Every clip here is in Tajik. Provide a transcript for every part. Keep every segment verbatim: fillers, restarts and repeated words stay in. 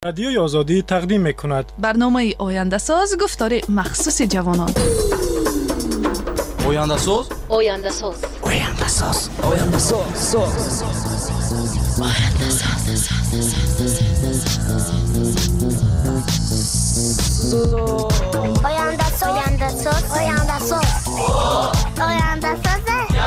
رادیوی آزادی تقدیم می‌کند برنامه آینده ساز گفتار مخصوص جوانان. آینده ساز آینده ساز آینده ساز آینده ساز آینده ساز آینده ساز آینده ساز آینده ساز آینده ساز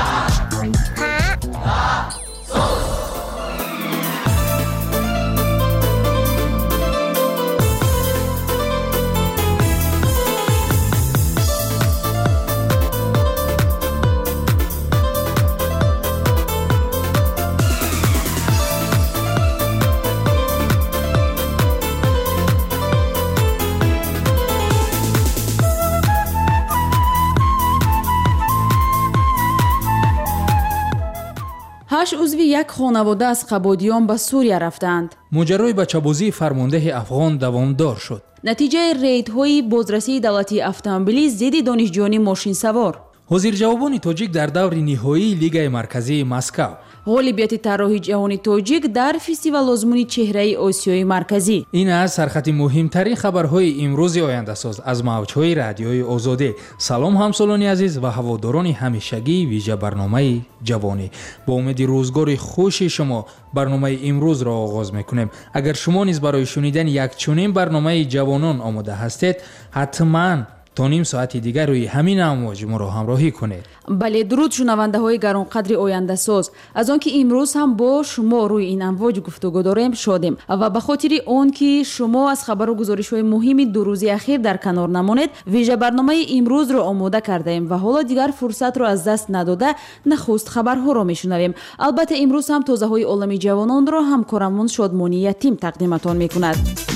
هشت عضوی یک خانواده از قبادیان به سوریه رفتند. ماجرای بچه‌بازی فرمانده افغان دوامدار شد. نتیجه ریدهای بازرسی دولتی اتومبیلی ضد دانشجویان ماشین سوار. وزیر جوابان تاجیک در دور نهایی لیگ مرکزی مسکو. غالبیت طراحی جهانی تاجیک در فستیوال آزمون چهره آسیای مرکزی. این از سرخط مهمترین خبرهای امروز آینده ساز از موجهای رادیوی آزادی. سلام همسالان عزیز و هواداران همیشگی ویژه برنامه جوانی. با امید روزگار خوش شما برنامه امروز را آغاز میکنیم. اگر شما نیز برای شنیدن یک چنین برنامه جوانان آماده هستید، حتما تا نیم ساعت دیگر روی همین امواج ما را همراهی کنید. بله، درود شنونده های گرانقدر آینده ساز. از آن که امروز هم با شما روی این امواج گفتگو داریم شادیم و به خاطر آن که شما از خبر و گزارش های مهم دو روزی اخیر در کنار نمانید، ویژه برنامه امروز را آماده کرده ایم و حالا دیگر فرصت را از دست نداده نخست خبرها را میشنویم. البته امروز هم تازه های عالم جوانان را همکارمون شادمانی یتیم تقدیمتان میکند.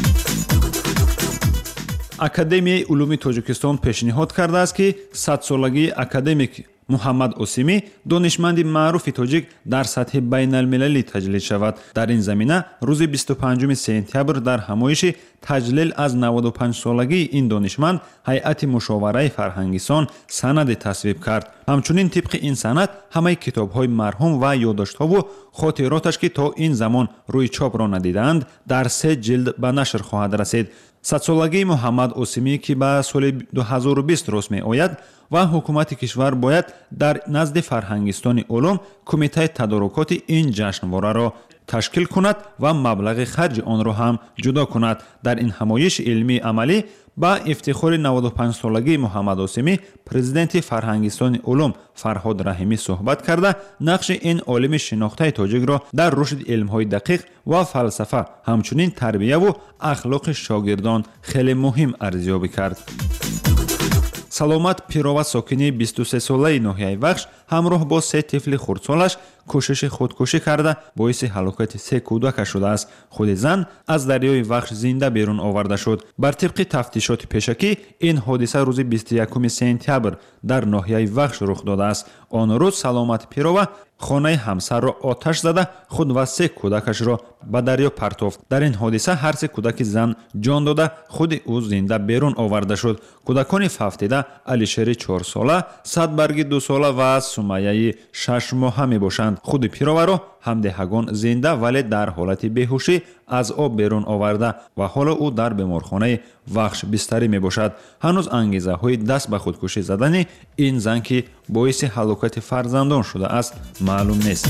академияи улуми тоҷикистон пешниҳод кардааст ки садсолагии академик муҳаммад осимӣ донишманди маъруфи тоҷик дар сатҳи байналмилалӣ таҷлил шавад. дар ин замина рӯзи бисту панҷуми сентябр дар ҳамоиши таҷлил аз наводу панҷсолагии ин донишманд ҳайати мушовараи фарҳангисон санаде тасвиб кард. ҳамчунин тибқи ин санад ҳамаи китобҳои марҳум ва ёддоштҳову хотироташ ки то ин замон рӯи чопро надидаанд дар се ҷилд ба нашр хоҳад расид. садсолагии муҳаммад осимӣ ки ба соли дуҳазору бист рост меояд ва ҳукумати кишвар бояд дар назди фарҳангистони улум кумитаи тадорукоти ин ҷашнвораро ташкил кунад ва маблағи харҷи онро ҳам ҷудо кунад. дар ин ҳамоиши илмии амалӣ ба ифтихори наводу панҷсолагии муҳаммад осимӣ президенти фарҳангистони улум фарҳод раҳимӣ суҳбат карда нақши ин олими шинохтаи тоҷикро дар рушди илмҳои дақиқ ва фалсафа ҳамчунин тарбияву ахлоқи шогирдон хеле муҳим арзёбӣ кард. саломат пирова сокини бисту се солаи ноҳияи вахш ҳамроҳ бо се тифли хурдсолаш кӯшиши худкушӣ карда боиси ҳалокати се кӯдака шудааст. худи зан аз дарёи вахш зинда берун оварда шуд. бар тибқи тафтишоти пешакӣ ин ҳодиса рӯзи бисту якуми сентябр дар ноҳияи вахш рух додааст. он рӯз саломат пирова хонаи ҳамсарро оташ зада худ ва се кӯдакашро ба дарё партофт. дар ин ҳодиса ҳар се кӯдаки зан ҷон дода худи ӯ зинда берун оварда шуд. кӯдакони фафтида алишери чорсола, садбарги дусола ва сумайяи шашмоҳа мебошанд. худи пироваро ҳамдеҳагон зинда вале дар ҳолати беҳушӣ аз об берун оварда ва ҳоло ӯ дар беморхонаи вахш бистарӣ мебошад. ҳанӯз ангезаҳои даст ба худкушӣ задани ин зан ки боиси ҳалокати фарзандон шудааст маълум нест.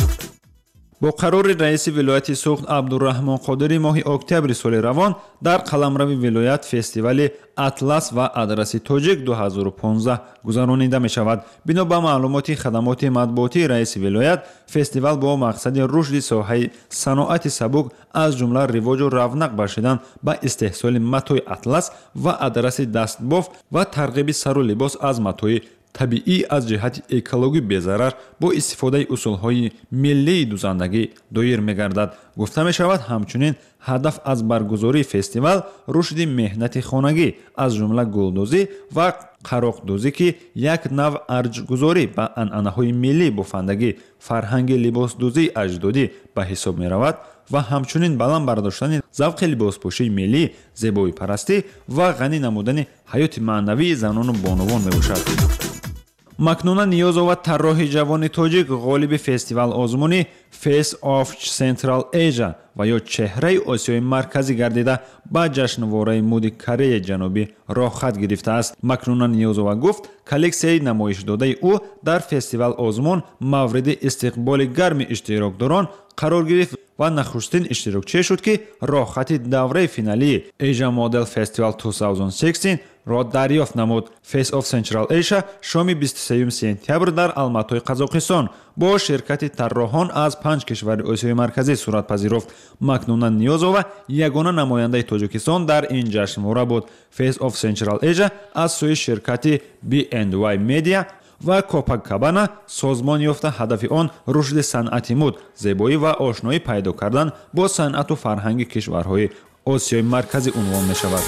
бо қарори раиси вилояти суғд абдураҳмон қодирӣ моҳи октябри соли равон дар қаламрави вилоят фестивали атлас ва адраси тоҷик дуҳазору понздаҳ гузаронида мешавад. бино ба маълумоти хадамоти матбуотии раиси вилоят, фестивал бо мақсади рушди соҳаи саноати сабук аз ҷумла ривоҷу равнақ бахшидан ба истеҳсоли матои атлас ва адраси дастбоф ва тарғиби сару либос аз матои табиӣ аз ҷиҳати экологӣ безарар бо истифодаи усулҳои миллии дузандагӣ доир мегардад. гуфта мешавад ҳамчунин ҳадаф аз баргузории фестивал рушди меҳнати хонагӣ аз ҷумла гулдӯзӣ ва қароқдӯзӣ ки як нав арҷгузорӣ ба анъанаҳои миллии бофандагӣ, фарҳанги либосдӯзии аҷдодӣ ба ҳисоб меравад ва ҳамчунин баланд бардоштани завқи либоспӯшии миллӣ, зебоипарастӣ ва ғанӣ намудани ҳаёти маънавии занону бонувон мебошад. макнуна ниёзова тарроҳи ҷавони тоҷик ғолиби фестивал озмуни Face of Central Asia ва ё чеҳраи Осиёи марказӣ гардида ба ҷашнвораи муди Кореяи ҷанубӣ роҳ хат гирифтааст. Макнуна ниёзова гуфт, коллексияи намоишдодаи ӯ дар фестивал озмун мавриди истиқболи гарми иштирокдорон қарор гирифт ва нахустин иштирокчие шуд, ки роҳхати давраи финалии Asia Model Festival twenty sixteen ро дарёфт намуд. Face of Central Asia шоми бисту сеюм сентябр дар Алматои Қазоқистон бо ширкати тарроҳон аз панҷ кишвари Осиёи марказӣ сурат пазируфт. Макнуна ниёзова ягона намояндаи Тоҷикистон дар ин ҷашнвора буд. Face of Central Asia аз сӯи ширкати би энд вай Media ва Copacabana созмон ёфта ҳадафи он рушди санъати муд, зебоӣ ва ошноӣ пайдо кардан бо санъату фарҳанги кишварҳои Осиёи марказӣ унвон мешавад.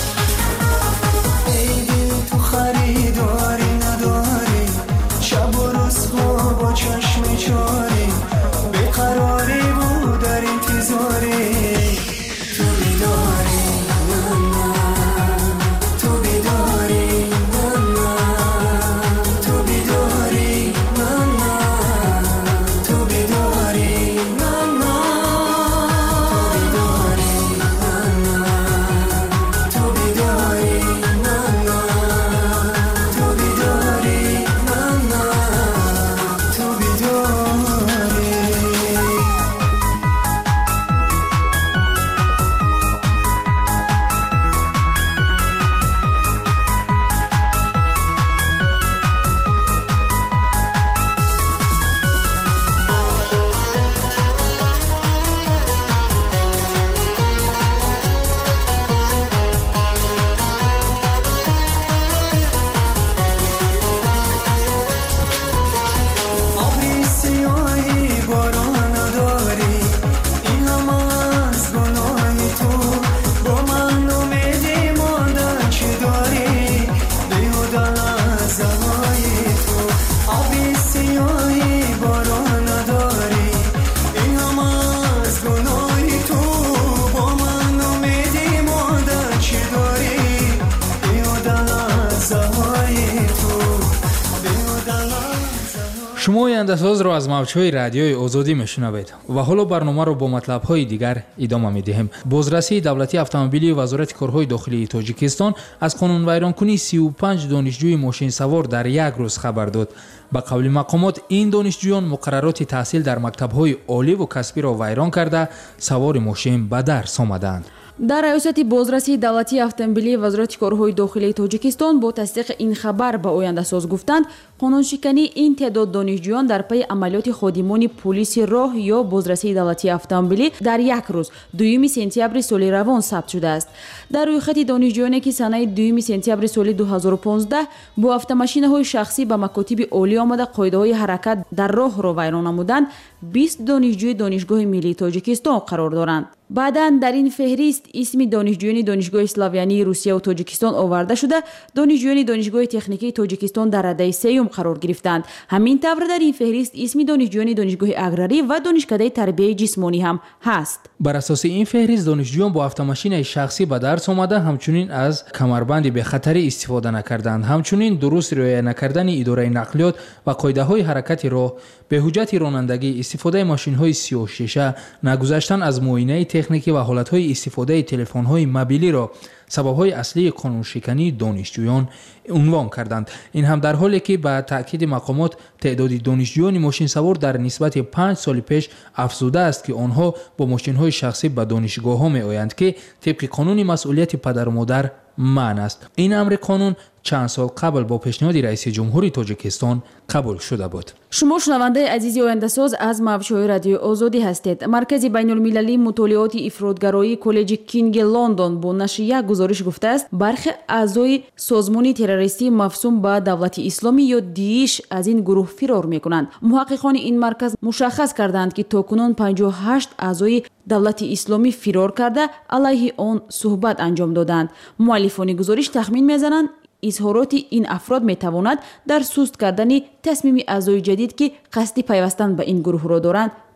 шумо ояндасозро аз мавҷҳои радиои озодӣ мешунавед ва ҳоло барномаро бо матлабҳои дигар идома медиҳем. Бозрасии давлатии автомобилии вазорати корҳои дохилии Тоҷикистон аз қонунвайронкунии сию панҷ донишҷӯи мошинсавор дар як рӯз хабар дод. ба қавли мақомот ин донишҷӯён муқаррароти таҳсил дар мактабҳои оливу касбиро вайрон карда савори мошин ба дарс омаданд. дар раёсати бозрасии давлатии автомобилии вазорати корҳои дохилии Тоҷикистон бо тасдиқи ин хабар ба ояндасоз гуфтанд, қонуншикании ин теъдод донишҷӯён дар пайи амалиёти ходимони полиси роҳ ё бозрасии давлатии автомобилӣ дар як рӯз дуюми сентябри соли равон сабт шудааст. дар рӯйхати донишҷӯёне, ки санаи дуюми сентябри соли ду ҳазору понздаҳ бо автомашинаҳои шахсӣ ба макотиби олӣ омада қоидаҳои ҳаракат дар роҳро вайрон намуданд, бист донишҷӯи донишгоҳи миллии Тоҷикистон қарор доранд. баъдан дар ин феҳрист исми донишҷӯёни донишгоҳи славянии Русияу Тоҷикистон оварда шуда, донишҷӯёни донишгоҳи техникии Тоҷикистон дар раддаи сеюм қарор гирифтанд. ҳамин тавр дар ин феҳрист исми донишҷӯёни донишгоҳи аграрӣ ва донишкадаи тарбияи ҷисмонӣ ҳам ҳаст. бар асоси ин феҳрист донишҷӯён бо автомашинаи шахсӣ ба дарс омада ҳамчунин аз камарбанди бехатарӣ истифода накарданд, ҳамчунин дуруст риоя накардани идораи нақлиёт ва қоидаҳои ҳаракати роҳ, беҳуҷҷати ронандагӣ, истифодаи машинҳои сиёҳшеша, нагузаштан аз муоинаи техникӣ ва ҳолатҳои истифодаи телефонҳои мобилиро сабабҳои аслии қонуншикании донишҷӯён унвон карданд. ин ҳам дар ҳоле ки ба таъкиди мақомот теъдоди донишҷӯёни мошинсавор дар нисбати панҷ соли пеш афзудааст, ки онҳо бо мошинҳои шахсӣ ба донишгоҳҳо меоянд, ки тибқи қонуни масъулияти падару модар манъ аст. ин амри қонун чанд сол қабл бо пешниҳоди раиси ҷумҳури Тоҷикистон қабул шуда буд. шумо шунавандаи азизи ояндасоз аз мавҷҳои радиои озодӣ ҳастед. маркази байнулмилалии мутолиоти ифротгароии коллеҷи Кинги Лондон бо нашри як гузориш гуфтааст, бархи аъзои созмони террористии мафсум ба давлати исломӣ ё Дииш аз ин гурӯҳ фирор мекунанд. муҳаққиқони ин марказ мушаххас карданд, ки токунун панҷоҳу ҳашт аъзои давлати исломӣ фирор карда алайҳи он суҳбат анҷом доданд. муаллифони гузориш тахмин мезананд, изҳороти ин афрод метавонад дар суст кардани тасмими аъзои ҷадид, ки қасди пайвастан ба ин гурӯҳро доранд,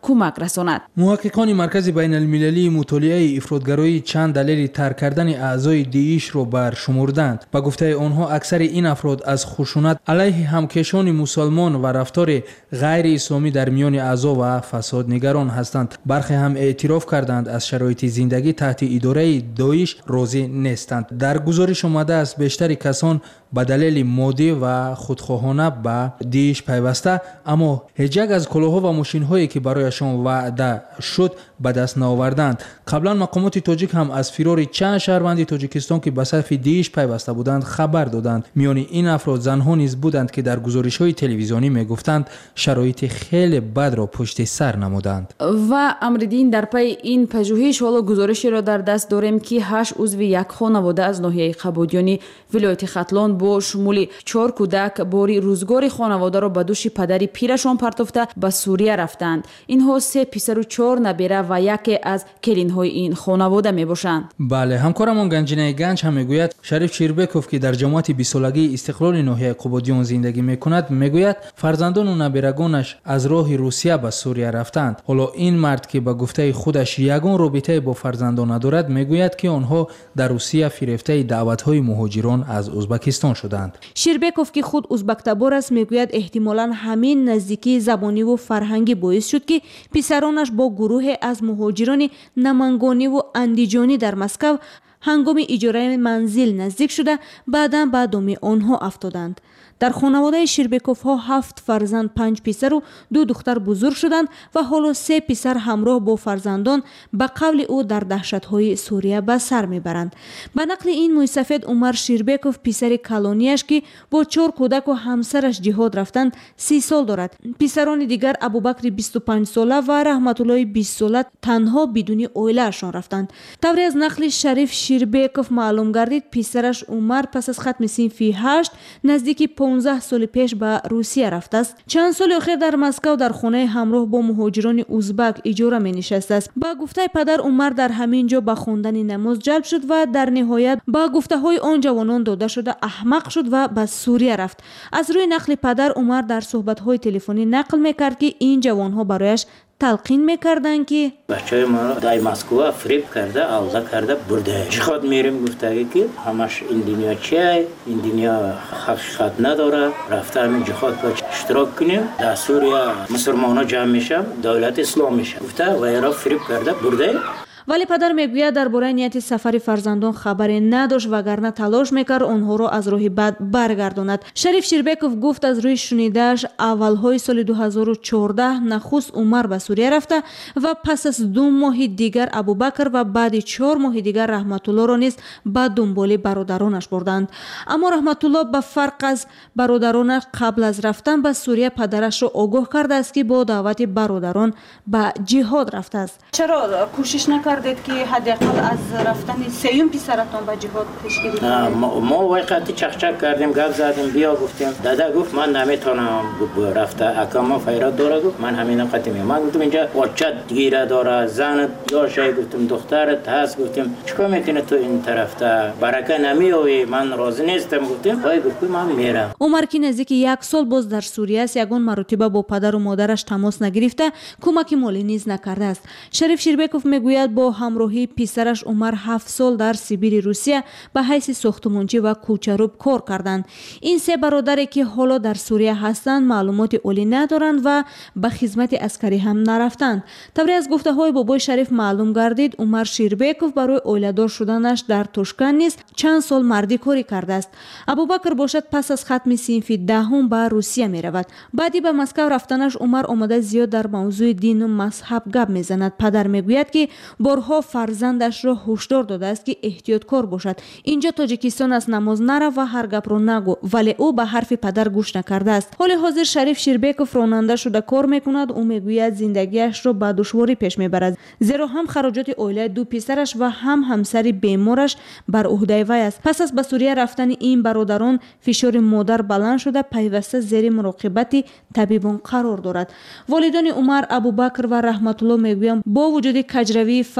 کمک رساند. محققان مرکز بین المللی مطالعه افراطگرایی چند دلیل ترک کردن اعضای داعش را برشمردند. با گفته آنها اکثر این افراد از خشونت علیه همکشان مسلمان و رفتار غیر اسلامی در میان اعضا و فساد نگران هستند. برخی هم اعتراف کردند از شرایط زندگی تحت اداره داعش راضی نیستند. در گزارش آمده است بیشتر کسان به دلیل مادی و خودخواهانه به داعش پیوسته، اما هیچ یک از کلاه‌ها و ماشین‌هایی که برایشان وعده شد به دست نآوردند. قبلا مقامات تاجیک هم از فرار چند شهروند تاجیکستان که به صف داعش پیوسته بودند خبر دادند. میان این افراد زنها نیز بودند که در گزارش‌های تلویزیونی میگفتند شرایط خیلی بد را پشت سر نمودند. و امردین در پی این پژوهش حالا گزارشی را در دست داریم که هشت عضو یک خانواده از ناحیه قبادیانی ولایت ختلان با شمول چهار کودک باری روزگار خانواده را به دوش پدری پیرشان پرتافته به سوریه رفتند. اینها سه پسر و چهار نبیره و یکی از کلین‌های این خانواده میباشند. بله، همکارمون گنجینه گنج هم میگوید شریف شیربکوف که در جماعت بیست سالگی استقلال ناحیه قبادیان زندگی میکند میگوید فرزندان و نبیرگانش از راه روسیه به سوریه رفتند. حالا این مرد که به گفته خودش یگان رابطه با فرزندان ندارد میگوید که آنها در روسیه فریفته دعوت‌های مهاجران از ازبکستان شدند. شیربکوف که خود ازبک تبار است میگوید احتمالاً همین نزدیکی زبانی و فرهنگی باعث شد که پسرانش با گروه از مهاجران نمنگانی و اندیجانی در مسکو هنگام اجاره منزل نزدیک شده بعداً به دام آنها افتادند. در خانواده شیربکوف ها هفت فرزند، پنج پسر و دو دختر بزرگ شدند و حالا سه پسر همراه با فرزندان به قول او در دهشت های سوریه به سر میبرند. به نقل این موی سفید عمر شیربکوف پسر کلانیش که با چهار کودک و همسرش جهاد رفتند سی سال دارد. پسران دیگر ابوبکر بیست و پنج ساله و رحمت الله بیست ساله تنها بدون اویله‌شان رفتند. طوری از نقل شریف شیربکوف معلوم گردید پسرش عمر پس از ختم صنف هشت نزدیکی پانزده سال پیش به روسیه رفته است. چند سال اخیر در مسکو در خانه همراه با مهاجران ازبک اجاره می نشسته است. با گفته پدر عمر در همین جا به خواندن نماز جلب شد و در نهایت با گفته های آن جوانان داده شده احمق شد و به سوریه رفت. از روی نقل پدر عمر در صحبت های تلفنی نقل میکرد که این جوان ها برایش تلقین میکردن که بچهای ما را در مسکو فریب کرده، آلده کرده برده. چقدر میریم گفته که همش این دنیا چیه؟ این دنیا حقیقت نداره. رفته همین جهاد با اشتراک کنیم. در سوریه مسلمانا جمع میشن، دولت اسلام میشه. گفته و ایرا فریب کرده برده. ولی پدر میگوید درباره نیت سفر فرزندان خبری نداشت وگرنه تلاش میکرد آنها را از راه بد برگرداند. شریف شیربکوف گفت از روی شنیده‌اش اولهای سال دو هزار و چهارده نخست عمر به سوریه رفته و پس از دو ماه دیگر ابوبکر و بعد چهار ماه دیگر رحمت الله را نیز به دنبال برادرانش بردند. اما رحمت الله به فرق از برادرانش قبل از رفتن به سوریه پدرش را آگاه کرده است که با دعوت برادران به جهاد رفته است. چرا کوشش نکردید که حداقل از رفتن سیوم پسرتون به جهاد پیشگیری کنید؟ ما ما وقتی چخچک کردیم، گپ زدیم، بیا گفتیم. دادا گفت من نمیتونم رفته اکاما فیرات داره. گفت من همین قطعی میام. من گفتم اینجا بچه گیره داره، زن یا شای گفتم دخترت هست. گفتیم چیکار میکنه تو این طرف تا برکه نمیوی؟ من راضی نیستم. گفتیم وای گفت من میرم. عمر که نزدیک یک سال باز در سوریه است یگان مرتبه با پدر و مادرش تماس نگرفته کمک مالی نیز نکرده است. شریف شیربکوف میگوید با همراهی پسرش عمر هفت سال در سیبیر روسیه به حیث ساختمانچی و کوچه‌روب کار کردند. این سه برادری که حالا در سوریه هستند معلومات عالی ندارند و به خدمت عسکری هم نرفتند. طوری از گفته های بابای شریف معلوم گردید عمر شیربکوف برای اولیدار شدنش در توشکن نیست چند سال مردی کاری کرده است. ابوبکر باشد پس از ختم صنف دهم به روسیه می رود. بعدی به مسکو رفتنش عمر آمده زیاد در موضوع دین و مذهب گپ میزند. پدر میگوید که بارها فرزندش را هشدار داده است که احتیاطکار باشد. اینجا تاجیکستان است، نماز نرو و هر گپ رو نگو، ولی او به حرف پدر گوش نکرده است. حال حاضر شریف شیربکوف راننده شده کار میکند. او میگوید زندگیش را با دشواری پیش میبرد، زیرا هم خراجات اولیه دو پسرش و هم همسر بیمارش بر عهده وی است. پس از به سوریه رفتن این برادران فشار مادر بلند شده پیوسته زیر مراقبت طبیبان قرار دارد. والدان عمر ابوبکر و رحمت الله میگویند با وجود کجروی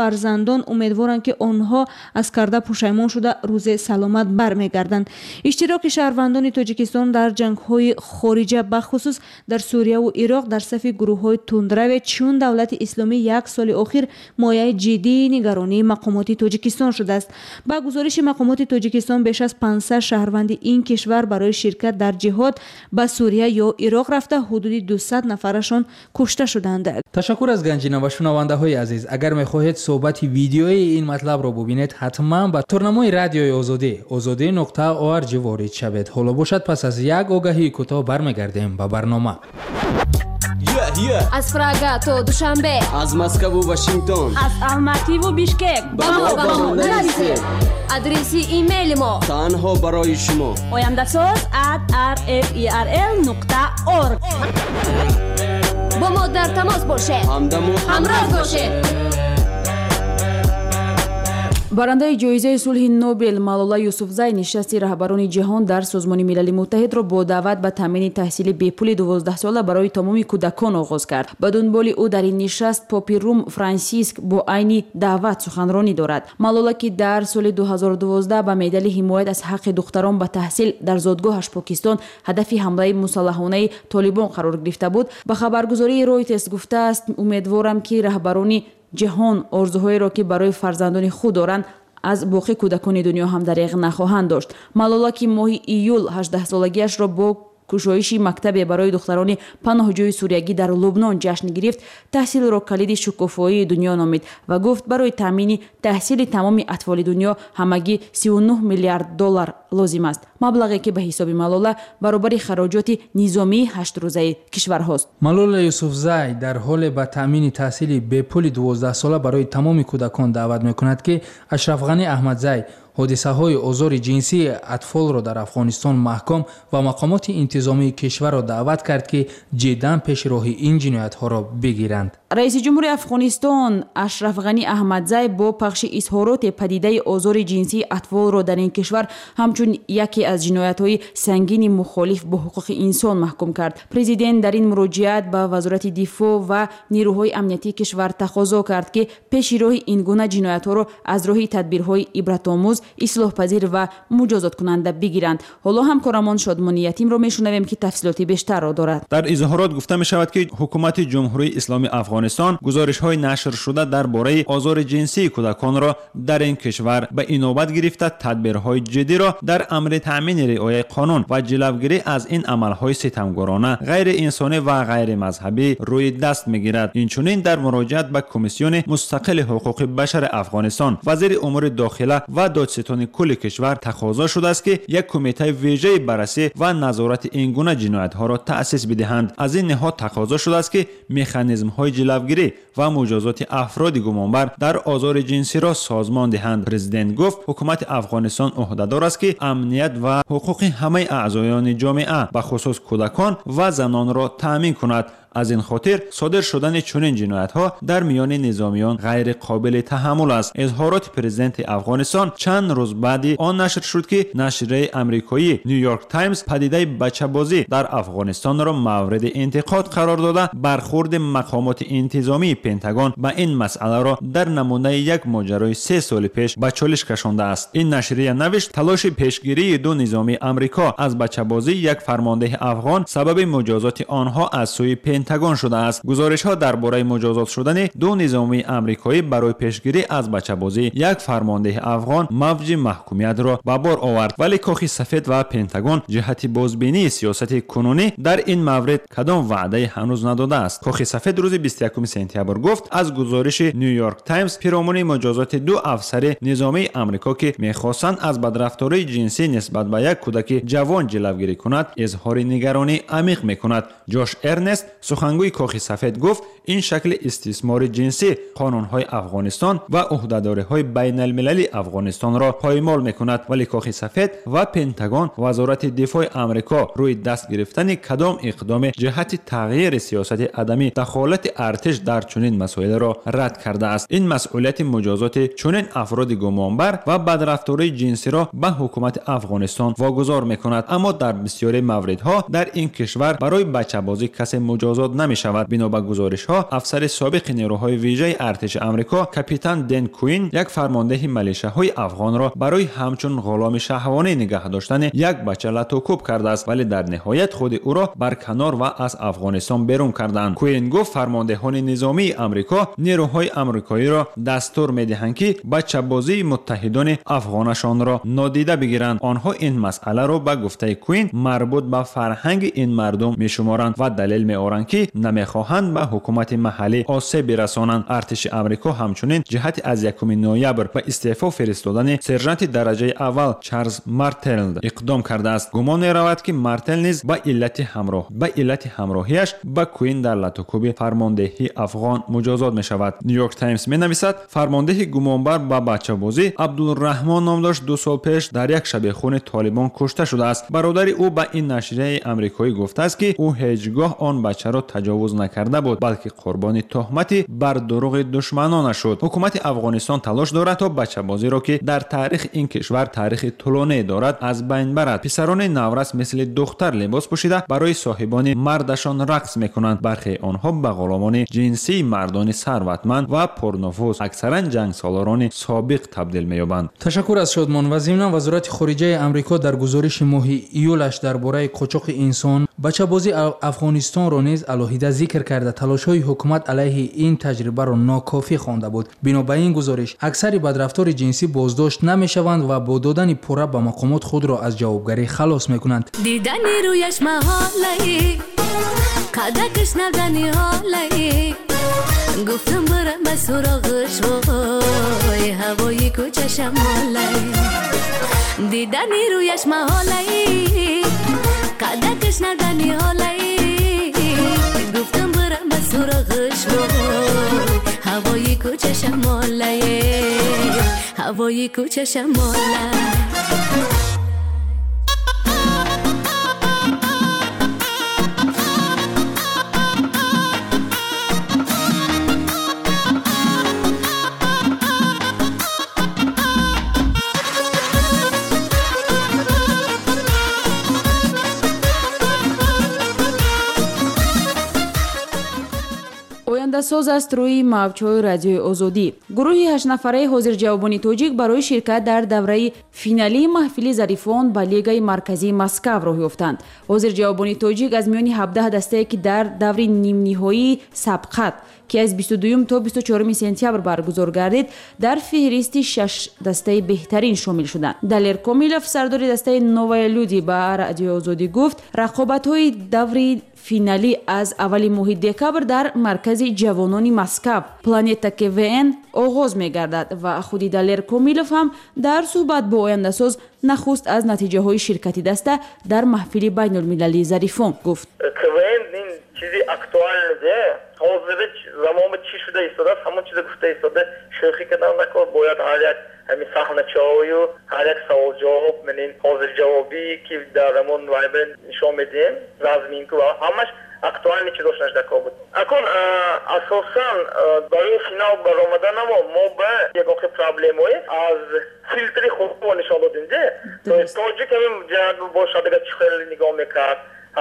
فرزندان امیدوارند که آنها از کرده پشیمان شده روز سلامت برمیگردند. اشتراک شهروندان تاجیکستان در جنگ‌های خارجه به خصوص در سوریه و عراق در صف گروه‌های تندرو چون دولت اسلامی یک سال اخیر مایه جدی نگرانی مقامات تاجیکستان شده است. با گزارش مقامات تاجیکستان بیش از پانصد شهروند این کشور برای شرکت در جهاد به سوریه یا عراق رفته حدود دویست نفرشان کشته شدند. تشکر از گنجینه و شنونده های عزیز. اگر میخواهید صحبت ویدیویی این مطلب را ببینید حتما به تورنمای رادیوی آزادی آزادی نقطه او ار جی وارد شوید. حالا باشد پس از یک آگاهی کوتاه برمیگردیم به برنامه. Yeah, yeah. از پراگا تا دوشنبه، از مسکو و واشنگتن، از الماتی و بیشکک با ما با ما نویسید. آدرس ایمیل ما تنها برای شما oyandasaz at r f e r l نقطه org. با ما در تماس باشید، همدم و همراه باشید. барандаи ҷоизаи сулҳи нобел малола юсуфзай нишасти раҳбарони ҷаҳон дар созмони милали муттаҳидро бо даъват ба таъмини таҳсили бепули дувоздаҳсола барои тамоми кӯдакон оғоз кард. ба дунболи ӯ дар ин нишаст попи рум франсиск бо айни даъват суханронӣ дорад. малола ки дар соли ду ҳазору дувоздаҳ ба медали ҳимоят аз ҳаққи духтарон ба таҳсил дар зодгоҳаш покистон ҳадафи ҳамлаи мусаллаҳонаи толибон қарор гирифта буд, ба хабаргузории Reuters гуфтааст: умедворам ки раҳбарони ҷаҳон орзуҳоеро ки барои фарзандони худ доранд аз боқи кӯдакони дунё ҳам дариғ нахоҳанд дошт. малола ки моҳи июл ҳаждаҳсолагиашро бо кушоиши мактабе барои духтарони паноҳҷӯи суриягӣ дар Лубнон ҷашн гирифт, таҳсилро калиди шукуфоии дунё номид ва гуфт барои таъмини таҳсили тамоми атфоли дунё ҳамагӣ сию нӯҳ миллиард доллар лозим аст. маблағе ки ба ҳисоби малола баробари хароҷоти низомии ҳаштрӯзаи кишварҳост. малола юсуфзай дар ҳоле ба таъмини таҳсили бепули дувоздаҳсола барои тамоми кӯдакон даъват мекунад ки Ашраф Ғани Аҳмадзай ҳодисаҳои озори ҷинсии атфолро дар Афғонистон маҳкам ва мақомоти интизомии кишварро даъват кард ки ҷиддан пеши роҳи ин ҷиноятҳоро бигиранд. раиси ҷумҳури Афғонистон Ашраф Ғани Аҳмадзай бо пахши изҳороти падидаи озори ҷинсии атфолро дар ин кишвар ҳамчун яке аз ҷиноятҳои сангини мухолиф бо ҳуқуқи инсон маҳкум кард. президент дар ин муроҷиат ба вазорати дифоъ ва нирӯҳои амнияти кишвар тақозо кард ки пеши роҳи ин гуна ҷиноятҳоро аз роҳи тадбирҳои ибратомӯз, ислоҳпазир ва муҷозоткунанда бигиранд. ҳоло ҳамкорамон Шодмони Ятимро мешунавем ки тафсилоти бештарро дорад. дар изоҳорот гуфта мешавад ки ҳукумати ҷумҳурии исломии Афғонистон гузоришҳои нашр шуда дар бораи озори ҷинсии кӯдаконро дар ин кишвар ба инобат гирифта тадбирҳои ҷиддиро дар амри таъмини риояи қонун ва ҷилавгирӣ аз ин амалҳои ситамгорона, ғайриинсонӣ ва ғайримазҳабӣ рӯи даст мегирад. инчунин дар муроҷиат ба комиссиони мустақили ҳуқуқи башари Афғонистон вазири умури дохила ва додситони кулли кишвар тақозо шудааст ки як кумитаи вежаи баррасӣ ва назорати ин гуна ҷиноятҳоро таъсис бидиҳанд. аз ин ниҳод тақозо шудааст ки механизмҳои ҷилавгирӣ ва муҷозоти афроди гумонбар дар озори ҷинсиро созмон диҳанд. президент гуфт ҳукумати Афғонистон ӯҳдадор аст ки амният ва ҳуқуқи ҳамаи аъзоёни ҷомеа ба хусус кӯдакон ва занонро таъмин кунад. аз ин хотир содир шудани чунин ҷиноятҳо дар миёни низомиён ғайриқобили таҳаммул аст. изҳороти президенти Афғонистон чанд рӯз баъди он нашр шуд ки нашрияи амрикоӣ New York Times падидаи бачабозӣ дар Афғонистонро мавриди интиқод қарор дода бархурди мақомоти интизомии Пентагон ба ин масъаларо дар намунаи як моҷарои се соли пеш ба чолиш кашондааст. ин нашрия навишт талоши пешгирии ду низомии Амрико аз бачабозӣ як фармондеҳи афғон сабаби муҷозоти онҳо аз сӯи Пентагон шудааст. гузоришҳо дар бораи муҷозот шудани ду низомии амрикоӣ барои пешгирӣ аз бачабозӣ як фармондеҳи афғон мавҷи маҳкумиятро ба бор овард, вале Кохи сафед ва Пентагон ҷиҳати бозбинии сиёсати кунунӣ дар ин маврид кадом ваъдае ҳанӯз надодааст. Кохи сафед рӯзи бисту якуми сентябр гуфт аз гузориши New York Times пиромони муҷозоти ду афсари низомии Амрико ки мехостанд аз бадрафтории ҷинсӣ нисбат ба як кӯдаки ҷавон ҷилавгирӣ кунад, изҳори нигаронӣ амиқ мекунад. Ҷош Эрнест сухангӯи Кохи сафед гуфт ин шакли истисмори ҷинсӣ қонунҳои Афғонистон ва ӯҳдадориҳои байналмилалии Афғонистонро поймол мекунад, вале Кохи сафед ва Пентагон вазорати дифоъи Амрико рӯи даст гирифтани кадом иқдоме ҷиҳати тағйири сиёсати адами дахолати артиш дар чунин масоилро рад кардааст. ин масъулияти муҷозоти чунин афроди гумонбар ва бадрафтории ҷинсиро ба ҳукумати Афғонистон вогузор мекунад, аммо дар бисёри мавридҳо дар ин кишвар барои бачабозӣ касе муҷозот озод намешавад. Бино ба гузоришҳо, афсари собиқи нерӯҳои вижаи артиши амрико капитан Ден Куин як фармондеҳи малишаҳои афғонро барои ҳамчун ғуломи шаҳвонӣ нигаҳ доштани як бача латукуб кардааст, вале дар ниҳоят худи ӯро барканор ва аз афғонистон берун карданд. Куин гуфт фармондеҳони низомии амрико нерӯҳои амрикоиро дастур медиҳанд ки бачабозии муттаҳидони афғонашонро нодида бигиранд. онҳо ин масъаларо ба гуфтаи Куин марбут ба фарҳанги ин мардум мешуморанд ва далел меоранд ки намехоҳанд ба ҳукумати маҳаллӣ осеб бирасонанд. артиши амрико ҳамчунин ҷиҳати аз якуми ноябр ба истеъфо фиристодани сержанти дараҷаи аввал Чарлз Мартелд иқдом кардааст. гумон меравад ки Мартел низ ба иллати ҳамроҳ ба иллати ҳамроҳиаш ба Куин дар латукуби фармондеҳии афғон муҷозот мешавад. Нью-Йорк Таймс менависад, фармондеҳи гумонбар ба бачабозӣ Абдулраҳмон ном дошт ду сол пеш дар як шабехони Толибон кушта шудааст. бародари ӯ ба ин нашрияи амрикоӣ гуфтааст ки ӯ ҳеҷ гоҳ он бачаро таҷовуз накарда буд, балки қурбони тӯҳмати бар дуруғи душманонаш шуд. ҳукумати Афғонистон талош дорад то бачабозиро ки дар таърихи ин кишвар таърихи тӯлоние дорад аз байн барад. писарони наврас мисли духтар либос пӯшида барои соҳибони мардашон рақс мекунанд. бархе онҳо ба ғуломони ҷинсии мардони сарватманд ва пурнуфуз, аксаран ҷангсолорони собиқ табдил меёбанд. ташаккур аз шодмон. ва зимнан вазорати хориҷаи амрико дар гузориши моҳи июлаш дар бораи қочоқи инсон бачабози афғонистонро низ алоҳида зикр карда талошҳои ҳукумат алайҳи ин таҷрибаро нокофӣ хонда буд. бино ба ин гузориш аксари бадрафтори ҷинсӣ боздошт намешаванд ва бо додани пурра ба мақомот худро аз ҷавобгарӣ халос мекунанд. дидани рӯяш маҳолаи қадакаш надани ҳолаи гуфтам барам ба суроғиш вой ҳавои кӯча шамолаи дидани рӯяш маҳолаи қадакаш надани ҳолаи гуфтам барам ба суроғиш вой ҳавои кӯча шамолаи ҳавои кӯча шамолаи соз аст рӯи мавҷҳои радиои озодӣ. гурӯҳи ҳаштнафараи ҳозирҷавобони тоҷик барои ширкат дар давраи финалии маҳфили зарифон ба лигаи марказии Москав роҳ ёфтанд. ҳозирҷавобони тоҷик аз миёни ҳабдаҳ дастае ки дар даври нимниҳоии сабқат ки аз бисту дуюм то бисту чорум сентябр баргузор гардид дар фиҳристи шаш дастаи беҳтарин шомил шуданд. Далер Комилов, сардори дастаи Новая люди ба радиои озодӣ гуфт, рақобатҳои даври финалӣ аз аввали моҳи декабр дар маркази ҷавонони Москав Планета КВН оғоз мегардад ва худи Далер Комилов ҳам дар суҳбат бо ояндасоз нахуст аз натиҷаҳои ширкати даста дар маҳфили байнулмилалии Зарифон гуфт. КВН ин чизи актуалиде. ҳозир замони чӣ шуда истодааст, ҳамон чизе гуфта истода, шӯхӣ кардан накор, бояд ҳар як ҳамин саҳначаҳою ҳар як саволҷавоб менин ҳозирҷавобӣ ки дар ҳамон вайбер нишон медиҳем разминку ва ҳамаш актуальни чизош нашдако буд. акун асосан барои финал баромаданамо мо ба ягон проблемое аз филтри худро нишон додем де тоҷик ҳамин ҷанг бошадага чӣ хеле нигоҳ мекард.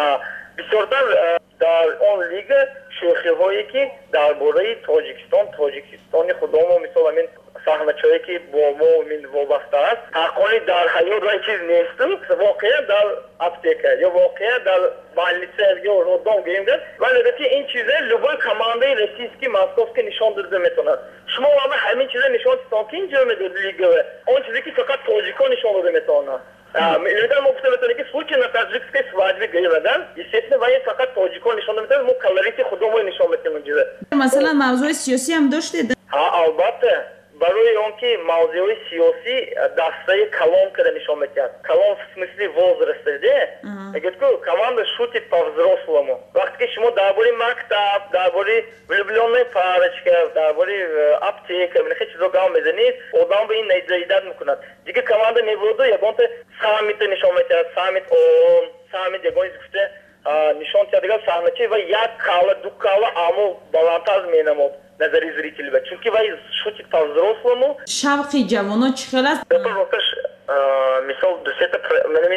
бисёртар дар он лига шӯхиҳое ки дар бораи тоҷикистон тоҷикистони худомо мисол ҳамин саҳначае ки бо мо мин вобаста аст ҳаққони дар ҳаёт ва чиз несту воқеа дар аптека ё воқеа дар больница ё роддом гӯем вале ки ин чизе любой командаи российский московский нишон дода метавонад. шумо ҳама ҳамин чизе нишон дидон ки инҷо медод лига он чизе ки фақат тоҷикон нишон дода метавонад. Людям могут сказать, что случай на таджикской свадьбе гейвадан, естественно, ваи факат тоджикон нишон метавонад, мо колорити худомой нишон метавонад. Масалан, мавзӯи сиёсӣ ҳам доштед? Ҳа, албатта. барои он ки мавзӯи сиёсӣ дастаи калон када нишон мекард. Калон в смысле возраста, де? Мегӯяд ки команда шутит по-взрослому. Вақте ки шумо дар бораи мактаб, дар бораи влюблённая парочка, дар бораи аптека, минахе чизо гап мезанед, одам ба ин наидад мекунад. Дига команда мебуду ягонта саммит нишон мекард, саммит он, саммит ягон гуфта нишон кардага саҳначи ва як кала, ду кала аммо баландтар менамуд назари зрители ба. Чунки вай шутит по-взрослому. Шавқи ҷавонон чӣ хел аст? Росташ мисол дусета менамин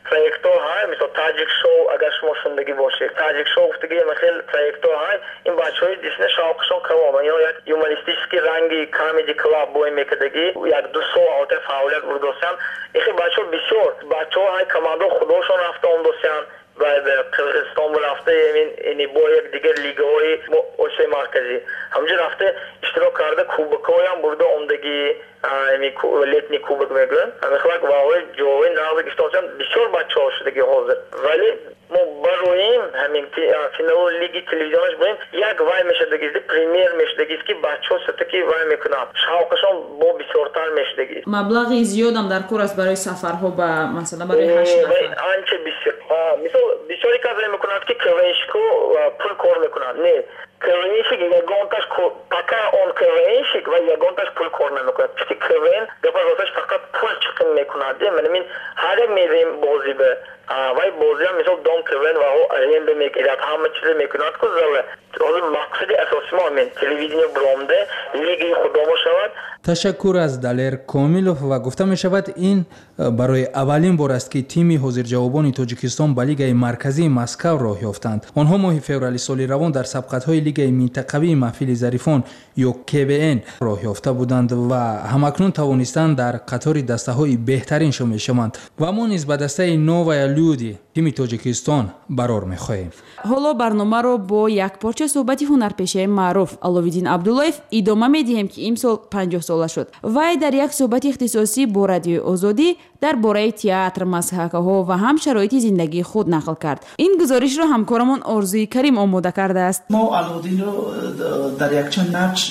تراکتور های مثل تاجیک شو اگر شما شوندگی باشه تاجیک شو گفتگی مثل تراکتور های این بچهای دیسنه شاوقشون کمام یا یک یومانیستیکی رنگی کامیدی کلاب بوی میکردگی یک دو سال آوت فعالیت برداشتن این بچه بسیار بچه های کماندو خودشون رفته اون دوستان و به قرقیزستان رفته یعنی با یک دیگر لیگه های اوشه مرکزی همجور رفته اشتراک کرده کوبک های هم برده اومدگی لیتنی کوبک میگن میخواد واقعی جوی نازک اشتراکشن بسیار بچه ها شدگی حاضر ولی ما برویم همین فینال لیگی تلویزیونش بریم یک وای میشدگی پریمیر میشدگی که بچه ها ستکی وای میکنن شاوقشان با بسیارتر میشدگی مبلغی زیاد هم در کور است برای سفرها به مثلا برای هشت نفر آنچه بسیار مثلا بسیاری کسی میکنند که کرنشکو پول کار میکنند نه کرنشک یگانتش پکا اون کرنشک و یگانتش پول کار نمیکند چی کرن دفعه فقط پول چکن میکند من من هر میریم بازی به وای بازی هم مثل دام کرن و او ارینده میکرد همه چیز میکند که زله حالا مقصدی اساسی ما من تلویزیون برامده لیگی خودمو شود. تشکر از دلیر کاملوف و گفته می شود این برای اولین بار است که تیم حاضر جوابان تاجیکستان به لیگ مرکزی مسکو راه یافتند. آنها ماه فوریه سال روان در سبقت‌های لیگ منطقوی محفل ظریفان یا کی بی ان راه یافته بودند و همکنون توانستند در قطار دسته‌های بهترین شامل شوند و ما نیز به دسته نووا لودی تیم تاجیکستان برار می‌خواهیم. حالا برنامه رو با یک پارچه صحبت هنرپیشه معروف علویدین عبداللهیف ادامه می‌دهیم که امسال پنجاه ساله شد. وی در یک صحبت اختصاصی با رادیوی آزادی در باره تئاتر، مسحک‌ها و هم شرایط زندگی خود نقل کرد. این گزارش را همکارمان آرزوی کریم آماده کرده است. ما علویدین رو در یک چند نقش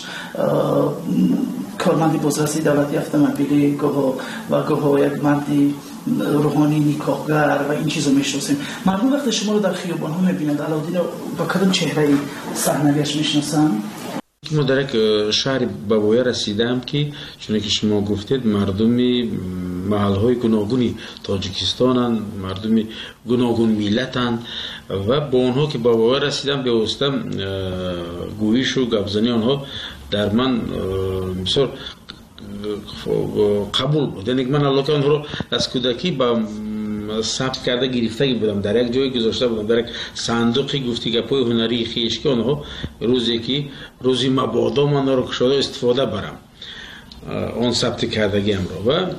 کارمندی بازرسی دولتی اتومبیلی و گواه یک مردی روحانی نیکاهگر و این چیزو میشناسیم. مردم وقتی شما رو در خیابان ها میبینند علویدین رو با کدام چهره صحنویش میشناسن؟ ما در یک شهر بابویا رسیدم که چون که شما گفتید مردمی محل‌های گوناگونی تاجیکستانن، مردمی گوناگون میلتن و با آنها که بابویا رسیدم به واسطه گویش و گپزنی آنها در من بسیار قبول بود. یعنی من الله که آنها رو از کودکی با ثبت کرده گرفته بودم، در یک جایی گذاشته بودم، در یک صندوقی گفتی گپای هنری خیش که آنها روزی که روزی مبادا من رو کشاده استفاده برم آن ثبت کردگیم رو و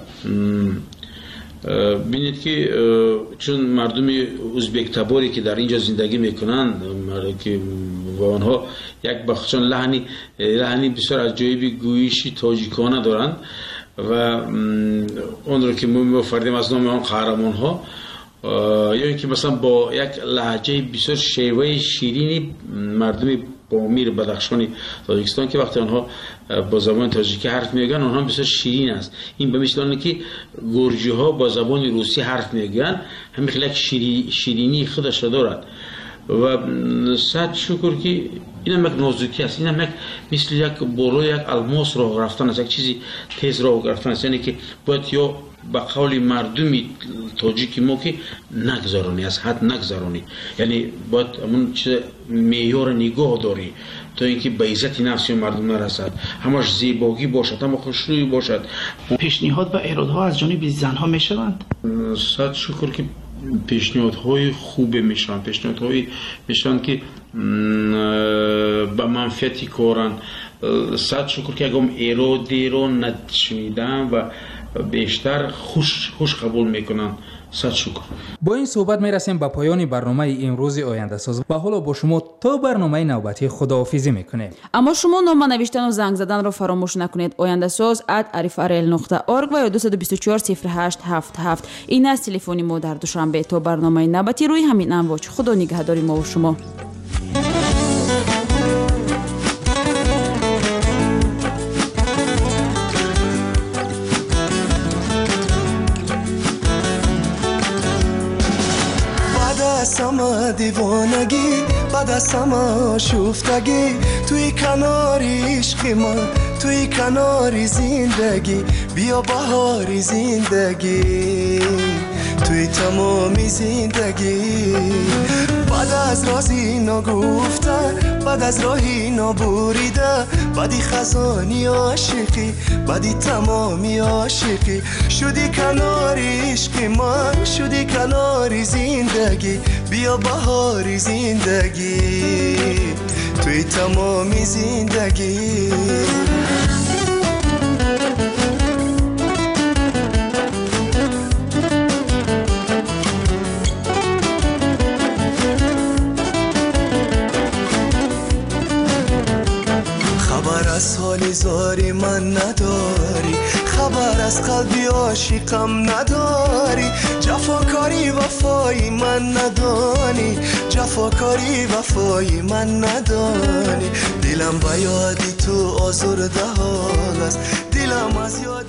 بینید که چون مردم ازبک تباری که در اینجا زندگی میکنن که و آنها یک بخشان لحنی لحنی بسیار از جایبی گویشی تاجیکانه دارند و اون رو که ما می‌فردیم از نام آن قهرمان ها یا اینکه مثلا با یک لهجه بسیار شیوه شیرینی مردم بامیر بدخشانی تاجیکستان که وقتی آنها با زبان تاجیکی حرف میگن آنها بسیار شیرین است. این به مثل آنه که گرجی ها با زبان روسی حرف میگن همین خیلی شیری شیرینی خودش دارد و صد شکر که این هم یک نازکی است، این هم یک مثل یک برو یک الماس راه رفتن است، یک چیزی تیز راه رفتن است، یعنی که باید یا به قول مردمی تاجیکی ما که نگذارانی از حد نگذارانی، یعنی باید همون چیز معیار نگاه داری تا اینکه به عزت نفس مردم نرسد، همش زیبایی باشد، هم خوشرویی باشد. پیشنهاد و ایرادها از جانب زنها میشوند؟ صد شکر که پیشنهادهای خوبه میشن، پیشنهادهای میشن که به منفعتی کارن. صد شکر که اگم ایرادی رو نشنیدم و بیشتر خوش خوش قبول میکنن. صد شکر. با این صحبت میرسیم به پایان برنامه امروز آینده ساز و حالا با شما تا برنامه نوبتی خداحافظی میکنیم. اما شما نام نوشتن و زنگ زدن رو فراموش نکنید. آینده ساز ات عرف ارل نقطه اورگ و یا دو دو چهار صفر هشت هفت هفت این است تلفن ما در دوشنبه تا برنامه نوبتی روی همین امواج. خدا نگهداری ما و شما. سما دیوانگی بعد سما شوفتگی توی کناری عشق من توی کناری زندگی بیا بهاری زندگی توی تمامی زندگی بعد از رازی نگفتن بعد از راهی نبریده بعدی خزانی عاشقی بعدی تمامی عاشقی شدی کناری عشق من شدی کناری زندگی بیا بهاری زندگی توی تمامی زندگی خبر از حال زاری من نداری خبر از قلبی عاشقم نداری جفاکاری وفایی من ندانی جفاکاری وفایی من ندانی دلم به یادی تو آزرده حال است دلم از یاد